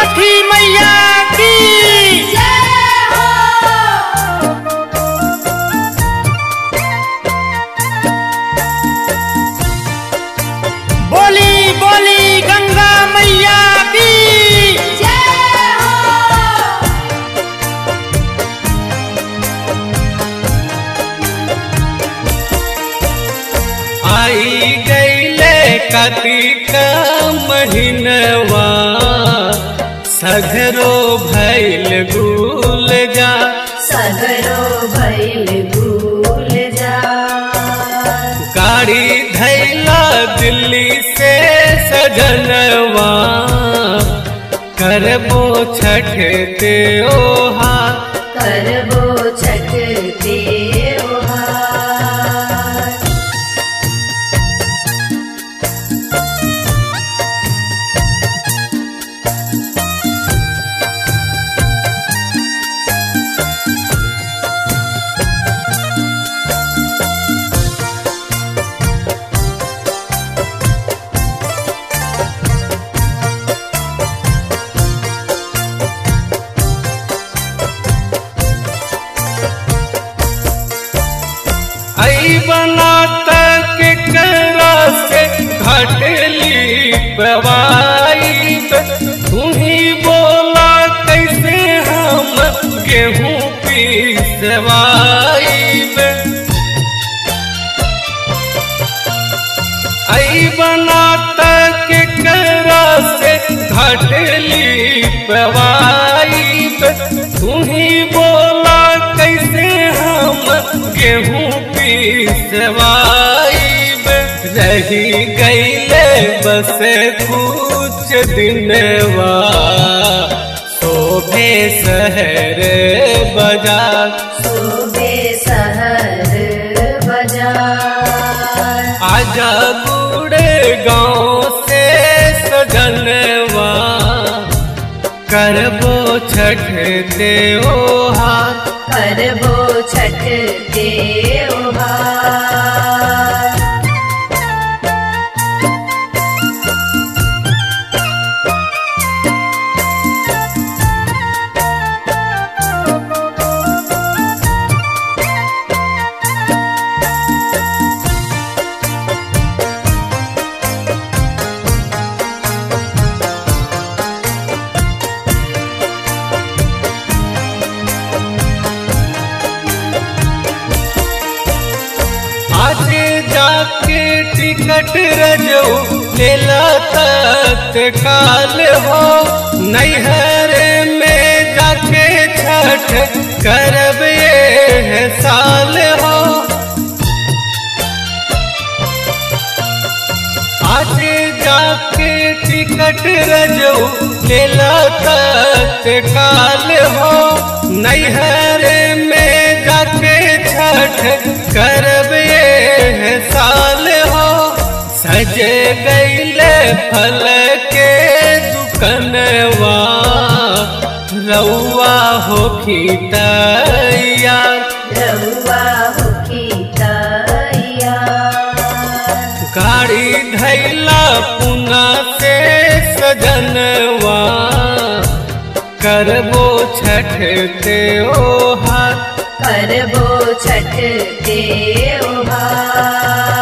छठी मैया की जय हो। बोली बोली गंगा मैया की जय हो। आई गईले कार्तिक महीनवा सगरो भैल गुल जा सगरो भइल भूल जा। गाड़ी धैला दिल्ली से सजनवा करबो छठ त्योहार करबो छठ त्योहार। आई बना तक करा से घटली पवाई तू ही बोला कैसे हम गेहूं पीसवाई आई बना तक करा से घटली पवाई तू ही बोला कैसे हम गेहूं पीसवाई रही गईले बस कुछ दिनवा शोभे शहर बाजार शोभे शहर बाजार। आजा बूढ़े गाँव से सजनवा करबो छठ त्योहार करबो छठ त्योहार। आज जाके टिकट रजऊ लेला तत्काल हो नैहर में जाके छठ करब ये साल हो आज जाके टिकट रजऊ लेला तत्काल हो नैहर में जाके छठ करब ये साल हो सज गईले फल के दुकनवा रउआ होखी तैयार रउआ होखी तैयार। गाड़ी धैला पुना से सजनवा करबो छठ त्योहार करबो छठ त्योहार।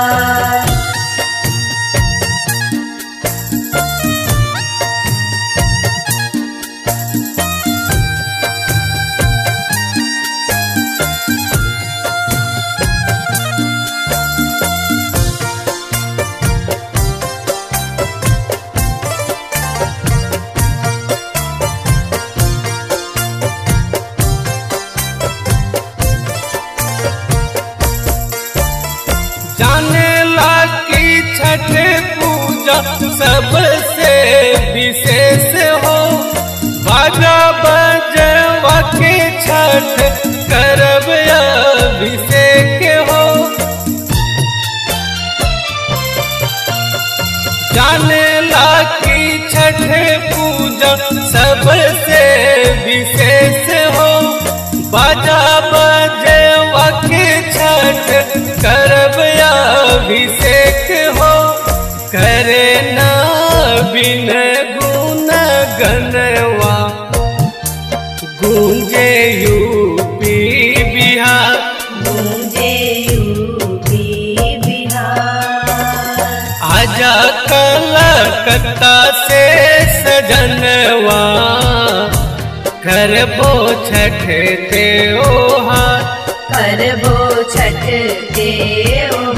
जाने ला की छठ पूजा सबसे विशेष हो बाजा बजवा के छठ करब अभिषेक हो जाने ला की छठ पूजा सबसे विशेष हो बाजा बजवा के छठ करब अभिषेक हो करे ना बिन गुण गनवा यूपी बिहार, गूंजे यूपी बिहार। आजा कलकत्ता से सजनवा, करबो छठ त्योहार, करबो छठ त्योहार।